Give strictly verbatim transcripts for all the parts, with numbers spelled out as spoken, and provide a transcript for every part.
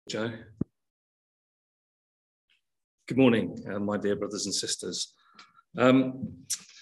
Joe. Good morning, uh, my dear brothers and sisters. Um,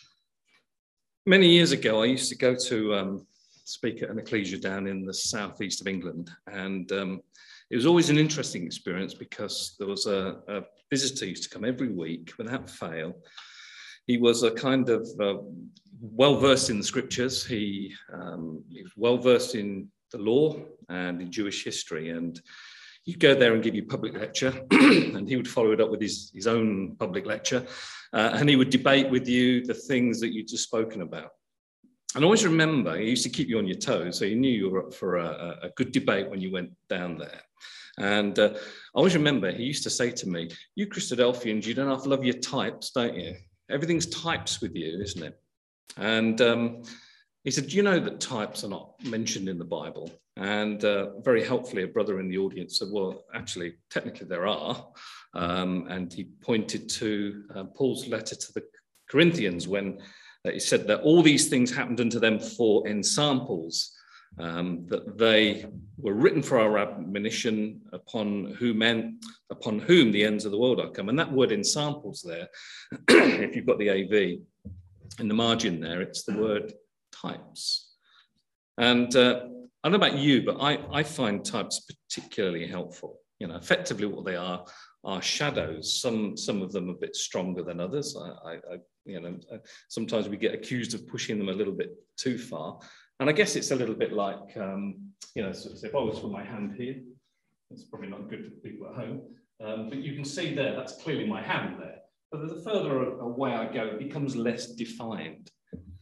many years ago, I used to go to um, speak at an ecclesia down in the southeast of England, and um, it was always an interesting experience because there was a, a visitor who used to come every week without fail. He was a kind of uh, well-versed in the scriptures. He, um, he was well-versed in the law and in Jewish history, and you'd go there and give you public lecture, and he would follow it up with his, his own public lecture, uh, and he would debate with you the things that you'd just spoken about. And always remember, he used to keep you on your toes, so you knew you were up for a, a good debate when you went down there. And uh, I always remember, he used to say to me, you Christadelphians, you don't have to love your types, don't you? Everything's types with you, isn't it? And um, he said, do you know that types are not mentioned in the Bible? And uh, very helpfully, a brother in the audience said, well, actually, technically there are. Um, and he pointed to uh, Paul's letter to the Corinthians when uh, he said that all these things happened unto them for ensamples, um, that they were written for our admonition, upon whom, men, upon whom the ends of the world are come. And that word ensamples there, if you've got the A V in the margin there, it's the word types. And uh, I don't know about you, but I, I find types particularly helpful. You know, effectively what they are are shadows. Some some of them a bit stronger than others. I, I, I you know, sometimes we get accused of pushing them a little bit too far. And I guess it's a little bit like, um, you know, so if I was to put my hand here, it's probably not good for people at home, um, but you can see there, that's clearly my hand there. But the further away I go, it becomes less defined.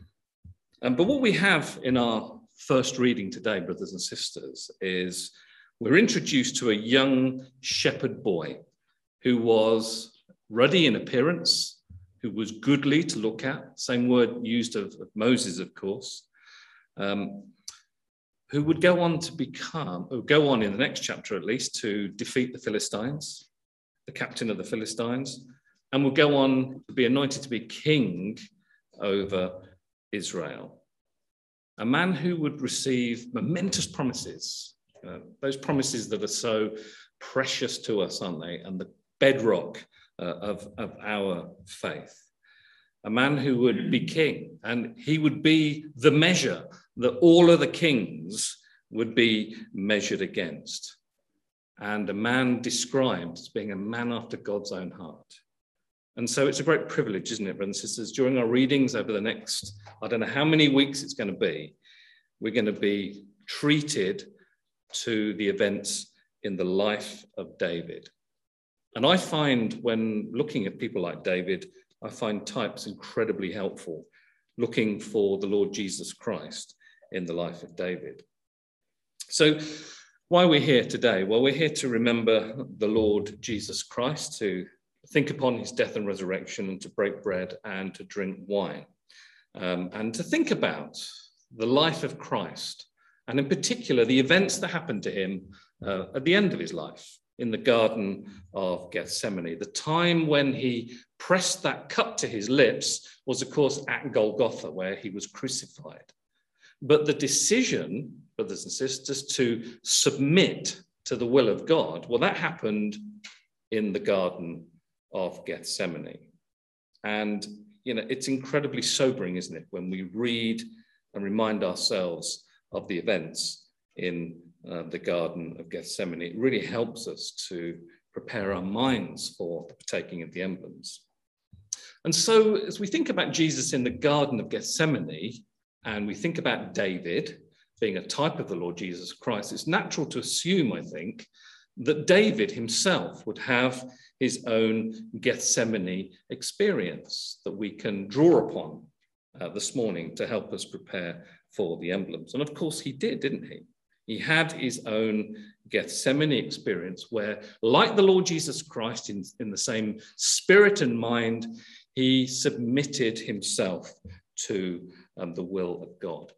Um, but what we have in our first reading today, brothers and sisters, is we're introduced to a young shepherd boy who was ruddy in appearance, who was goodly to look at, same word used of, of Moses, of course, um, who would go on to become, or go on in the next chapter at least, to defeat the Philistines, the captain of the Philistines, and will go on to be anointed to be king over Israel. A man who would receive momentous promises, uh, those promises that are so precious to us, aren't they? And the bedrock uh, of, of our faith. A man who would be king, and he would be the measure that all other kings would be measured against. And a man described as being a man after God's own heart. And so it's a great privilege, isn't it, brothers and sisters? During our readings over the next, I don't know how many weeks it's going to be, we're going to be treated to the events in the life of David. And I find when looking at people like David, I find types incredibly helpful, looking for the Lord Jesus Christ in the life of David. So why are we here today? Well, we're here to remember the Lord Jesus Christ, to think upon his death and resurrection, and to break bread and to drink wine, um, and to think about the life of Christ, and in particular, the events that happened to him uh, at the end of his life in the Garden of Gethsemane. The time when he pressed that cup to his lips was, of course, at Golgotha, where he was crucified. But the decision, brothers and sisters, to submit to the will of God, well, that happened in the Garden of Gethsemane. And, you know, it's incredibly sobering, isn't it, when we read and remind ourselves of the events in uh, the Garden of Gethsemane. It really helps us to prepare our minds for the partaking of the emblems. And so as we think about Jesus in the Garden of Gethsemane, and we think about David being a type of the Lord Jesus Christ, it's natural to assume, I think, that David himself would have his own Gethsemane experience that we can draw upon uh, this morning to help us prepare for the emblems. And of course he did, didn't he? He had his own Gethsemane experience where, like the Lord Jesus Christ, in, in the same spirit and mind, he submitted himself to um, the will of God.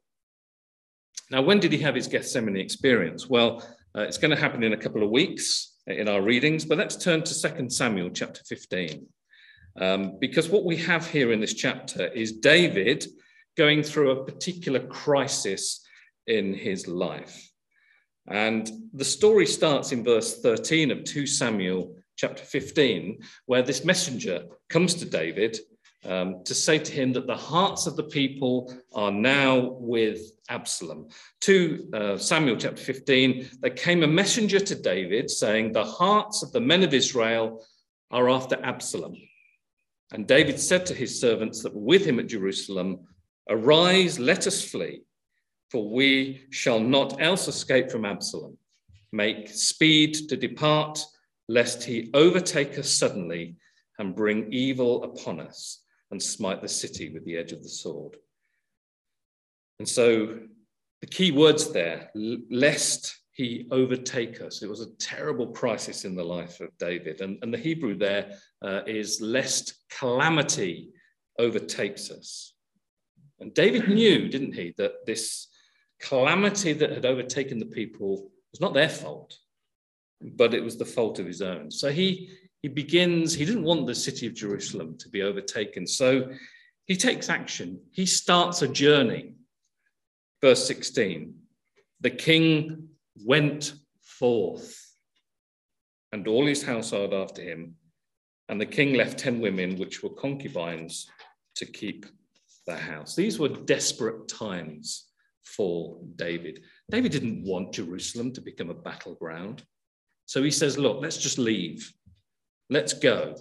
Now, when did he have his Gethsemane experience? Well, uh, it's going to happen in a couple of weeks in our readings, but let's turn to Second Samuel chapter fifteen, um, because what we have here in this chapter is David going through a particular crisis in his life. And the story starts in verse thirteen of Second Samuel chapter fifteen, where this messenger comes to David um, to say to him that the hearts of the people are now with Absalom. Second uh, Samuel chapter fifteen, there came a messenger to David saying, the hearts of the men of Israel are after Absalom. And David said to his servants that were with him at Jerusalem, arise, let us flee, for we shall not else escape from Absalom. Make speed to depart, lest he overtake us suddenly and bring evil upon us and smite the city with the edge of the sword. And so the key words there, lest he overtake us. It was a terrible crisis in the life of David. And, and the Hebrew there uh, is lest calamity overtakes us. And David knew, didn't he, that this calamity that had overtaken the people was not their fault, but it was the fault of his own. So he, he begins, he didn't want the city of Jerusalem to be overtaken. So he takes action. He starts a journey. Verse sixteen, the king went forth and all his household after him. And the king left ten women, which were concubines, to keep the house. These were desperate times for David. David didn't want Jerusalem to become a battleground. So he says, look, let's just leave. Let's go.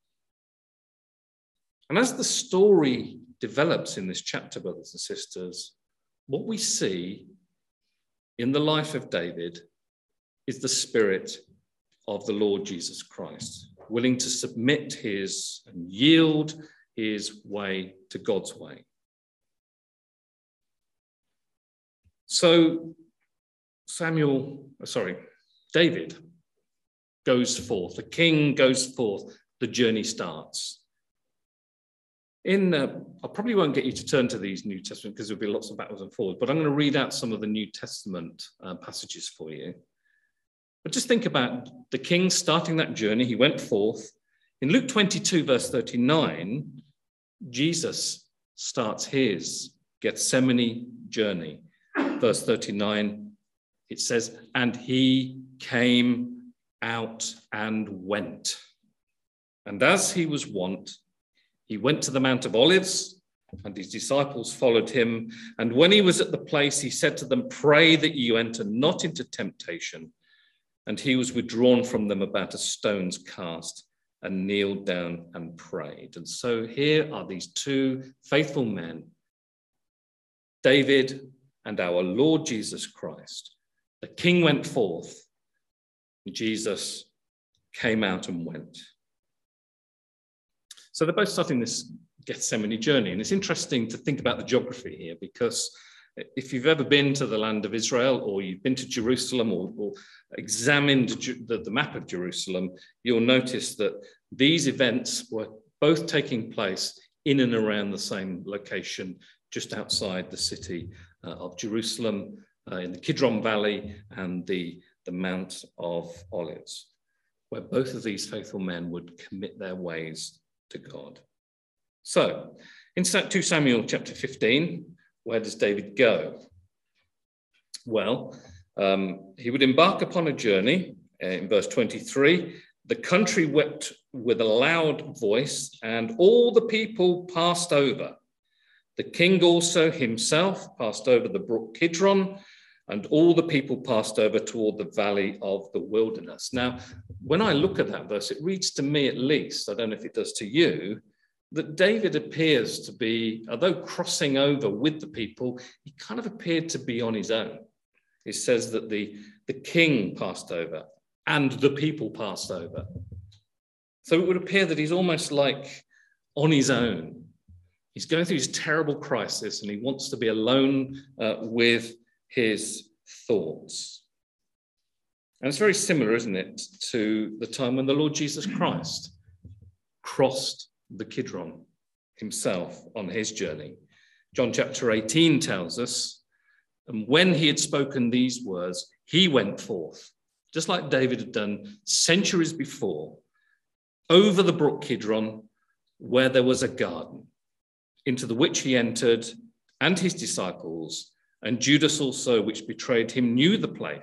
And as the story develops in this chapter, brothers and sisters, what we see in the life of David is the spirit of the Lord Jesus Christ, willing to submit his and yield his way to God's way. So Samuel, sorry, David goes forth, the king goes forth, the journey starts. In, uh, I probably won't get you to turn to these New Testament because there'll be lots of backwards and forwards, but I'm going to read out some of the New Testament uh, passages for you. But just think about the king starting that journey. He went forth. In Luke twenty-two, verse thirty-nine, Jesus starts his Gethsemane journey. Verse thirty-nine, it says, and he came out and went. And as he was wont, he went to the Mount of Olives, and his disciples followed him. And when he was at the place, he said to them, pray that you enter not into temptation. And he was withdrawn from them about a stone's cast and kneeled down and prayed. And so here are these two faithful men, David and our Lord Jesus Christ. The king went forth, and Jesus came out and went. So they're both starting this Gethsemane journey. And it's interesting to think about the geography here, because if you've ever been to the land of Israel, or you've been to Jerusalem, or, or examined the, the map of Jerusalem, you'll notice that these events were both taking place in and around the same location, just outside the city uh, of Jerusalem, uh, in the Kidron Valley and the, the Mount of Olives, where both of these faithful men would commit their ways to God. So, in Second Samuel chapter fifteen, where does David go? Well, um, he would embark upon a journey. Uh, in verse twenty-three, the country wept with a loud voice, and all the people passed over. The king also himself passed over the brook Kidron, and all the people passed over toward the valley of the wilderness. Now, when I look at that verse, it reads to me at least, I don't know if it does to you, that David appears to be, although crossing over with the people, he kind of appeared to be on his own. It says that the, the king passed over and the people passed over. So it would appear that he's almost like on his own. He's going through this terrible crisis and he wants to be alone uh, with his thoughts. And it's very similar, isn't it, to the time when the Lord Jesus Christ crossed the Kidron himself on his journey. John chapter eighteen tells us, and when he had spoken these words, he went forth, just like David had done centuries before, over the brook Kidron, where there was a garden, into the which he entered, and his disciples, and Judas also, which betrayed him, knew the place.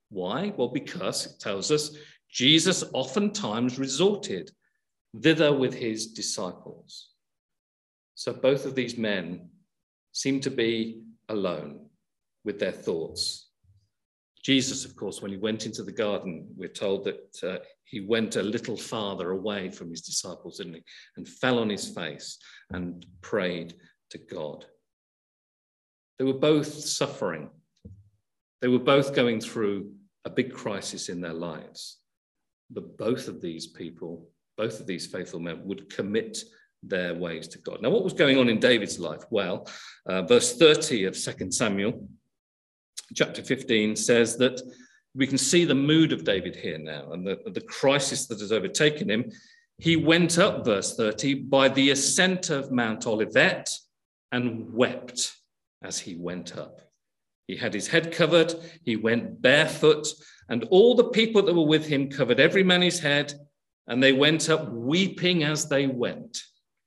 Why? Well, because it tells us Jesus oftentimes resorted thither with his disciples. So both of these men seem to be alone with their thoughts. Jesus, of course, when he went into the garden, we're told that uh, he went a little farther away from his disciples, didn't he? And fell on his face and prayed to God. They were both suffering. They were both going through a big crisis in their lives. But both of these people, both of these faithful men would commit their ways to God. Now, what was going on in David's life? Well, uh, verse thirty of Second Samuel, chapter fifteen, says that we can see the mood of David here now and the, the crisis that has overtaken him. He went up, verse thirty, by the ascent of Mount Olivet and wept as he went up. He had his head covered, he went barefoot, and all the people that were with him covered every man his head, and they went up weeping as they went.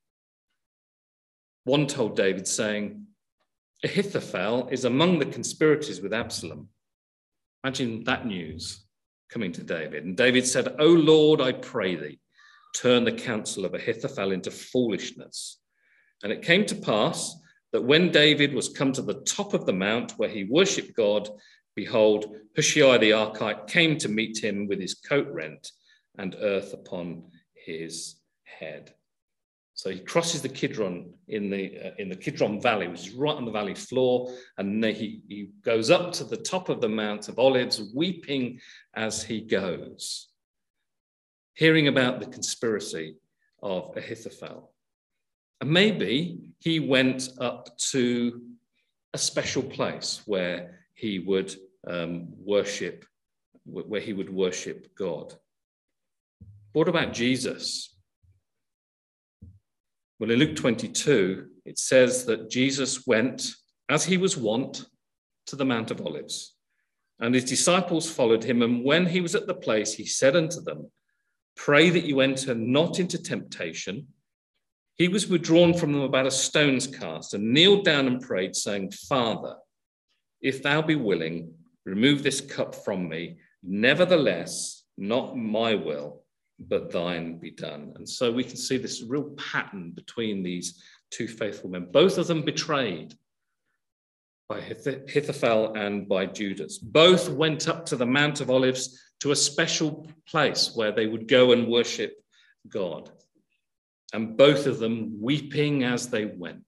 One told David, saying, Ahithophel is among the conspirators with Absalom. Imagine that news coming to David. And David said, O Lord, I pray thee, turn the counsel of Ahithophel into foolishness. And it came to pass that when David was come to the top of the mount where he worshipped God, behold, Hushai the Archite came to meet him with his coat rent and earth upon his head. So he crosses the Kidron in the uh, in the Kidron Valley, which is right on the valley floor, and he, he goes up to the top of the Mount of Olives, weeping as he goes, hearing about the conspiracy of Ahithophel. And maybe he went up to a special place where he would um, worship, where he would worship God. What about Jesus? Well, in Luke twenty-two, it says that Jesus went, as he was wont, to the Mount of Olives, and his disciples followed him. And when he was at the place, he said unto them, Pray that you enter not into temptation. He was withdrawn from them about a stone's cast and kneeled down and prayed, saying, Father, if thou be willing, remove this cup from me. Nevertheless, not my will, but thine be done. And so we can see this real pattern between these two faithful men, both of them betrayed by Ahithophel and by Judas. Both went up to the Mount of Olives, to a special place where they would go and worship God. And both of them weeping as they went.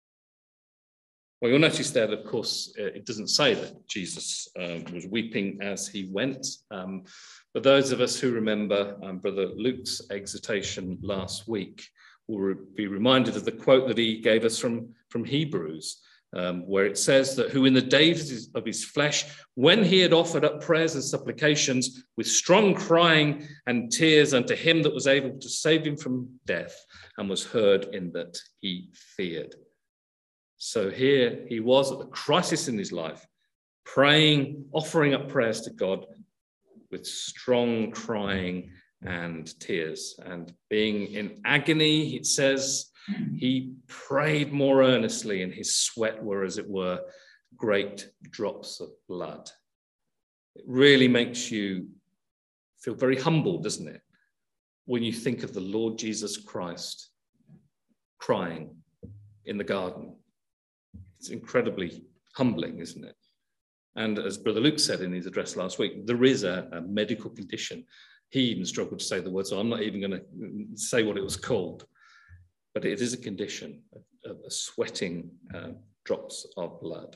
Well, you'll notice that, of course, it doesn't say that Jesus um, was weeping as he went. Um, but those of us who remember um, Brother Luke's exhortation last week will re- be reminded of the quote that he gave us from, from Hebrews, um, where it says that who in the days of his flesh, when he had offered up prayers and supplications with strong crying and tears unto him that was able to save him from death, and was heard in that he feared. So here he was at the crisis in his life, praying, offering up prayers to God with strong crying and tears. And being in agony, it says, he prayed more earnestly, and his sweat were, as it were, great drops of blood. It really makes you feel very humble, doesn't it? When you think of the Lord Jesus Christ crying in the garden. It's incredibly humbling, isn't it? And as Brother Luke said in his address last week, there is a, a medical condition. He even struggled to say the word, so I'm not even going to say what it was called. But it is a condition of, of sweating uh, drops of blood.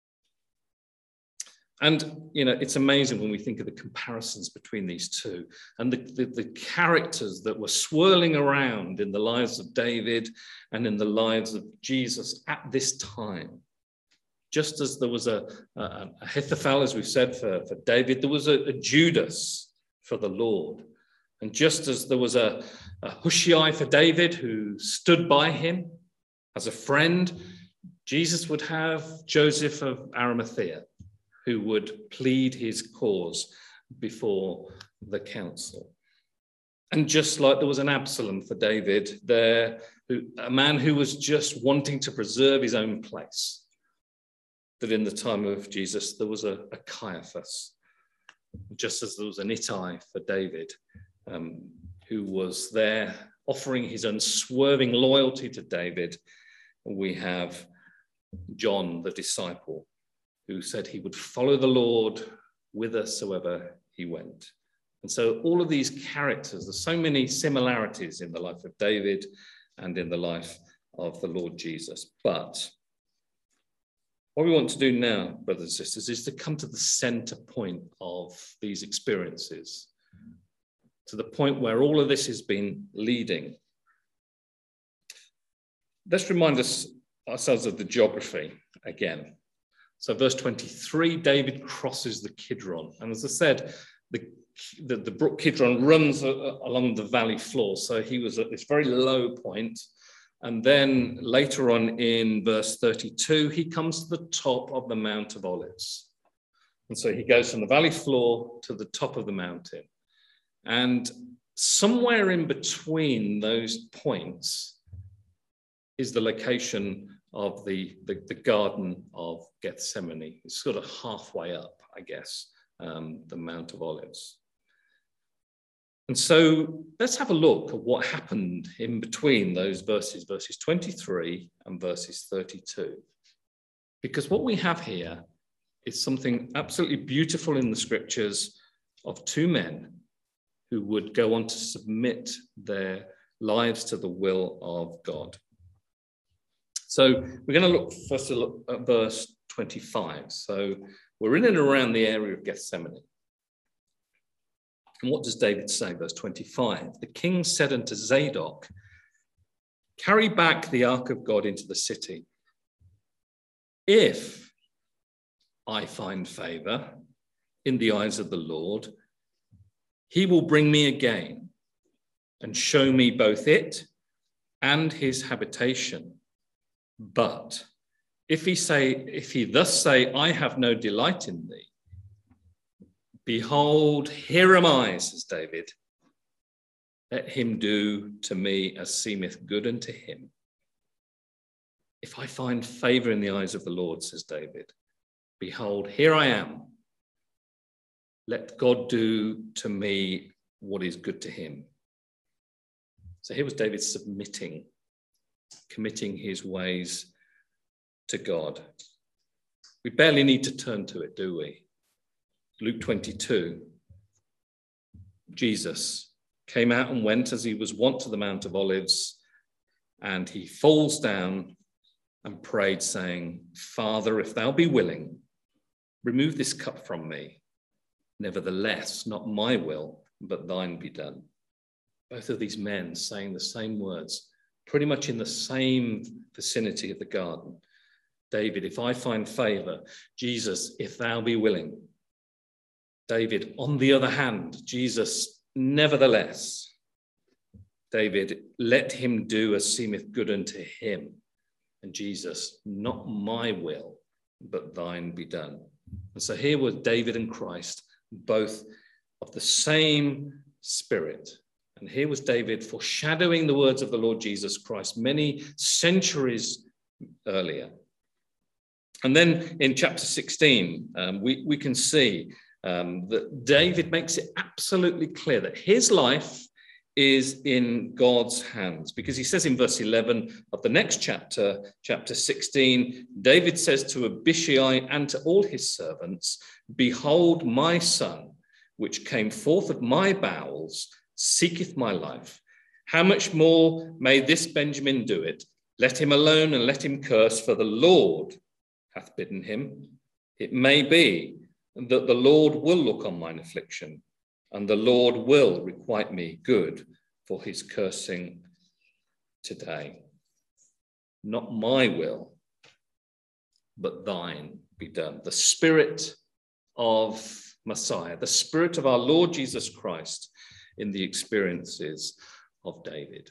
And, you know, it's amazing when we think of the comparisons between these two and the, the, the characters that were swirling around in the lives of David and in the lives of Jesus at this time. Just as there was a, a Ahithophel, as we've said, for, for David, there was a, a Judas for the Lord. And just as there was a, a Hushai for David who stood by him as a friend, Jesus would have Joseph of Arimathea, who would plead his cause before the council. And just like there was an Absalom for David, there, who, a man who was just wanting to preserve his own place, that in the time of Jesus, there was a, a Caiaphas, just as there was an Ittai for David, um, who was there offering his unswerving loyalty to David. We have John, the disciple, who said he would follow the Lord whithersoever he went. And so all of these characters, there's so many similarities in the life of David and in the life of the Lord Jesus. But what we want to do now, brothers and sisters, is to come to the center point of these experiences, to the point where all of this has been leading. Let's remind us ourselves of the geography again. So verse twenty-three, David crosses the Kidron. And as I said, the, the, the brook Kidron runs a, along the valley floor. So he was at this very low point. And then later on in verse thirty-two, he comes to the top of the Mount of Olives. And so he goes from the valley floor to the top of the mountain. And somewhere in between those points is the location of the, the, the Garden of Gethsemane. It's sort of halfway up, I guess, um, the Mount of Olives. And so let's have a look at what happened in between those verses, verses twenty-three and verses thirty-two. Because what we have here is something absolutely beautiful in the scriptures of two men who would go on to submit their lives to the will of God. So we're going to look first a look at verse twenty-five. So we're in and around the area of Gethsemane. And what does David say? Verse twenty-five, the king said unto Zadok, carry back the ark of God into the city. If I find favor in the eyes of the Lord, he will bring me again and show me both it and his habitation. But if he say, if he thus say, I have no delight in thee, behold, here am I, says David. Let him do to me as seemeth good unto him. If I find favor in the eyes of the Lord, says David, behold, here I am. Let God do to me what is good to him. So here was David submitting, committing his ways to God. We barely need to turn to it, do we? Luke twenty-two, Jesus came out and went as he was wont to the Mount of Olives, and he falls down and prayed, saying, Father, if thou be willing, remove this cup from me. Nevertheless, not my will, but thine be done. Both of these men saying the same words, pretty much in the same vicinity of the garden. David, if I find favor. Jesus, if thou be willing. David, on the other hand. Jesus, nevertheless. David, let him do as seemeth good unto him. And Jesus, not my will, but thine be done. And so here were David and Christ, both of the same spirit. And here was David foreshadowing the words of the Lord Jesus Christ many centuries earlier. And then in chapter sixteen, um, we, we can see um, that David makes it absolutely clear that his life is in God's hands, because he says in verse eleven of the next chapter, chapter sixteen, David says to Abishai and to all his servants, behold, my son, which came forth of my bowels, seeketh my life. How much more may this Benjamin do it? Let him alone and let him curse, for the Lord hath bidden him. It may be that the Lord will look on mine affliction, and the Lord will requite me good for his cursing today. Not my will, but thine be done. The Spirit of Messiah, the Spirit of our Lord Jesus Christ in the experiences of David.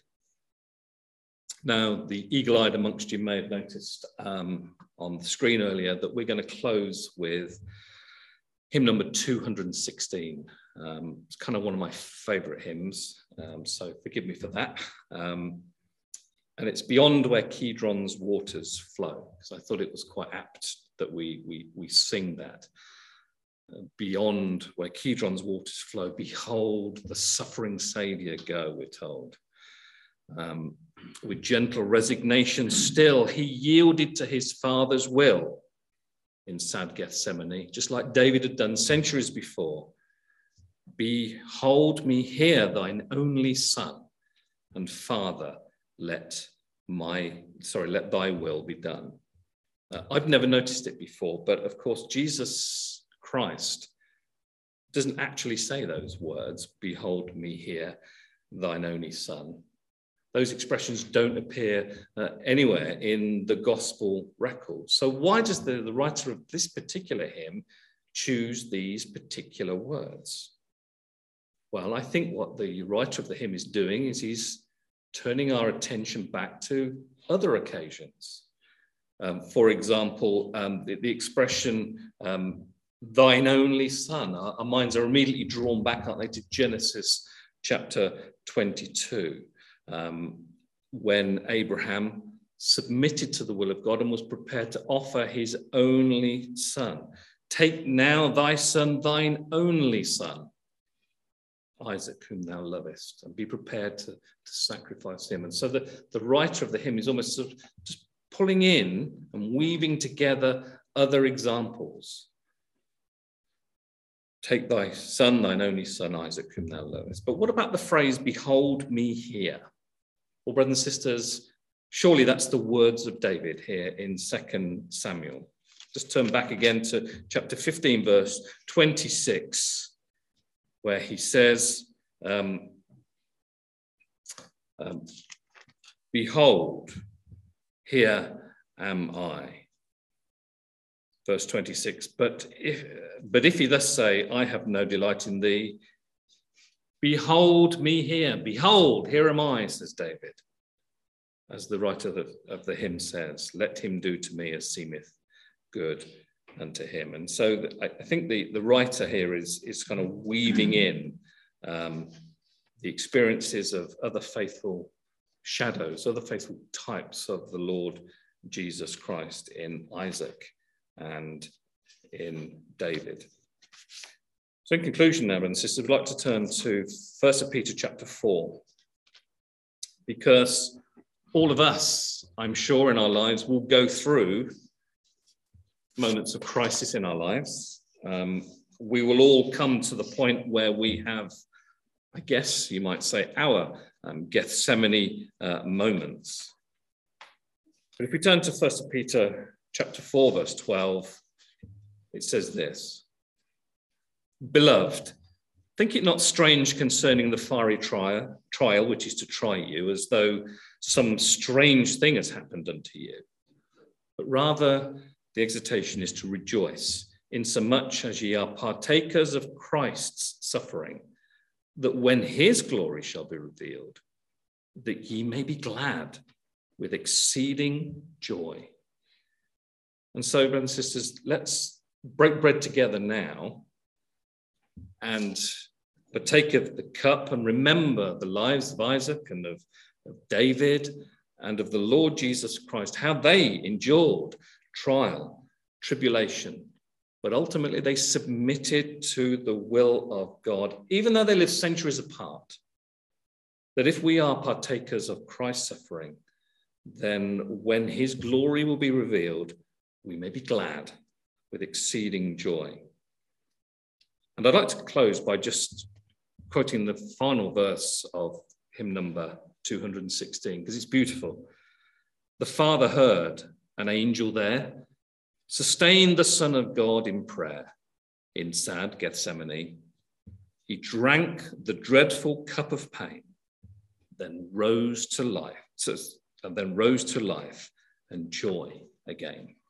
Now, the eagle-eyed amongst you may have noticed um, on the screen earlier that we're going to close with hymn number two hundred sixteen. Um, it's kind of one of my favorite hymns, um, so forgive me for that. Um, and it's Beyond Where Kidron's Waters Flow, because I thought it was quite apt that we, we, we sing that. beyond where Kidron's waters flow, behold the suffering Saviour go, we're told. Um, with gentle resignation still, he yielded to his Father's will in sad Gethsemane, just like David had done centuries before. Behold me here, thine only Son, and Father, let my, sorry, let thy will be done. Uh, I've never noticed it before, but of course, Jesus Christ doesn't actually say those words, behold me here, thine only Son. Those expressions don't appear uh, anywhere in the gospel record. So why does the, the writer of this particular hymn choose these particular words? Well, I think what the writer of the hymn is doing is he's turning our attention back to other occasions. Um, for example, um, the, the expression, um, thine only Son, our, our minds are immediately drawn back, aren't they, to Genesis chapter twenty-two. Um, when Abraham submitted to the will of God and was prepared to offer his only son. Take now thy son, thine only son, Isaac, whom thou lovest, and be prepared to, to sacrifice him. And so the, the writer of the hymn is almost sort of just pulling in and weaving together other examples. Take thy son, thine only son, Isaac, whom thou lovest. But what about the phrase, behold me here? Well, brothers and sisters, surely that's the words of David here in Second Samuel. Just turn back again to chapter fifteen, verse twenty-six, where he says, um, um, behold, here am I. Verse twenty-six, but if, but if he thus say, I have no delight in thee, behold me here, behold, here am I, says David. As the writer of the, of the hymn says, let him do to me as seemeth good unto him. And so the, I think the, the writer here is, is kind of weaving in um, the experiences of other faithful shadows, other faithful types of the Lord Jesus Christ in Isaac and in David. So in conclusion now, brothers and sisters, I'd like to turn to First Peter chapter four, because all of us, I'm sure, in our lives will go through moments of crisis in our lives. Um, we will all come to the point where we have, I guess you might say, our um, Gethsemane uh, moments. But if we turn to First Peter chapter four, verse twelve, it says this: Beloved, think it not strange concerning the fiery trial, trial which is to try you, as though some strange thing has happened unto you. But rather, the exhortation is to rejoice, insomuch as ye are partakers of Christ's suffering, that when his glory shall be revealed, that ye may be glad with exceeding joy. And so, brothers and sisters, let's break bread together now and partake of the cup and remember the lives of Isaac and of, of David and of the Lord Jesus Christ, how they endured trial, tribulation, but ultimately they submitted to the will of God, even though they lived centuries apart. That if we are partakers of Christ's suffering, then when his glory will be revealed, we may be glad with exceeding joy. And I'd like to close by just quoting the final verse of hymn number two hundred sixteen, because it's beautiful. The Father heard an angel there, sustained the Son of God in prayer in sad Gethsemane. He drank the dreadful cup of pain, then rose to life, and then rose to life and joy again.